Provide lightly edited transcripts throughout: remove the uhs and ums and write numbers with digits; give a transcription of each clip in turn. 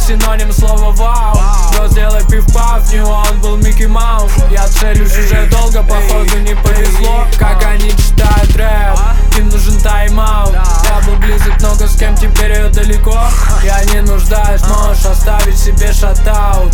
синоним слова вау. Но сделай пиф-паф, не он был Микки Маус. Я целюсь уже долго, походу не повезло. Как они читают рэп, им нужен тайм-аут. Я был близок, много с кем, теперь я далеко. Я не нуждаюсь, можешь оставить себе шатаут.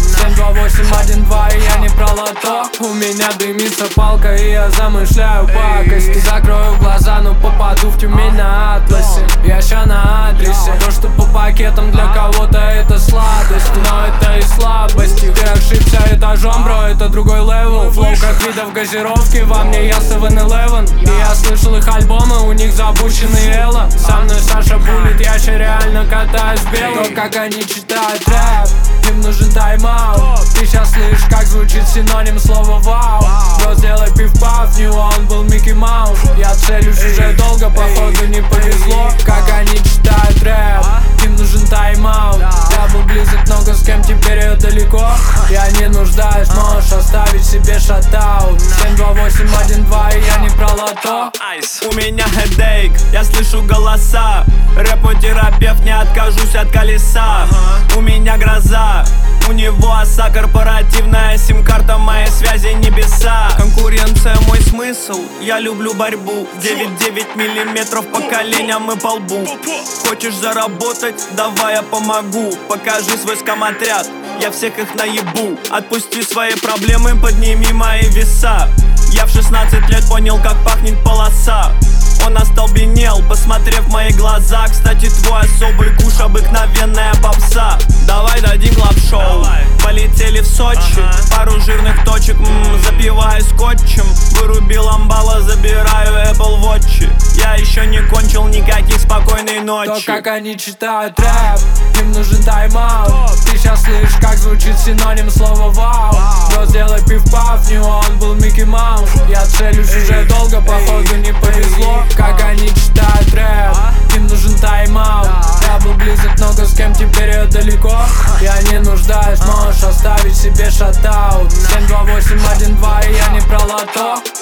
72812, и я не про лото. У меня дымится палка, и я замышляю пакости. Закрою глаза, но попаду в Тюмень на атласе. Я ща на адресе. То, что по пакетам для кого-то это сладость, но это и слабости. Ты ошибся этажом, бро, это другой левел. Флоу как видов газировки, во мне я 7-Eleven. И я слышал их альбомы, у них запущенный Элла. Со мной Саша булит, я ща реально катаюсь белым. То, как они читают рэп, им нужен тайм-аут. Ты щас слышишь, как звучит синоним слова вау. Бро, сделай пиф-паф, не он был Микки Маус. Я целюсь уже долго, походу не повезло. Как они читают рэп, им нужен тайм-аут. Я был близок, много с кем, теперь я далеко. Я не нуждаюсь, можешь оставить себе шатаут. 72812, и я не про лото. У меня headache, я слышу голоса. Рэп мой терапевт, не откажусь от колеса. У меня гроза, у него оса. Корпоративная сим-карта, моей связи небеса. Конкуренция мой смысл, я люблю борьбу. 9-9 миллиметров по коленям и по лбу. Хочешь заработать? Давай я помогу. Покажи свой скам-отряд, я всех их наебу. Отпусти свои проблемы, подними мои веса. Я в 16 лет понял, как пахнет полоса. Он остолбенел, посмотрев в мои глаза. Кстати, твой особый куш, обыкновенная попса. Давай дадим клаб-шоу. Полетели в Сочи, пару жирных точек, запиваю скотчем. Вырубил амбала, забираю Apple Watch. Я еще не кончил, никаких спокойной ночи. То, как они читают рэп, им нужен тайм-аут. Ты щас слышишь, как звучит синоним слова вау. Но сделай пиф-паф, не он был Микки Маус. Я целюсь уже долго, походу не повезло. Как они читают рэп, им нужен тайм-аут. Я был близок, много с кем, теперь я далеко. Я не нуждаюсь, можешь оставить себе шатаут. 72812, и я не про лото.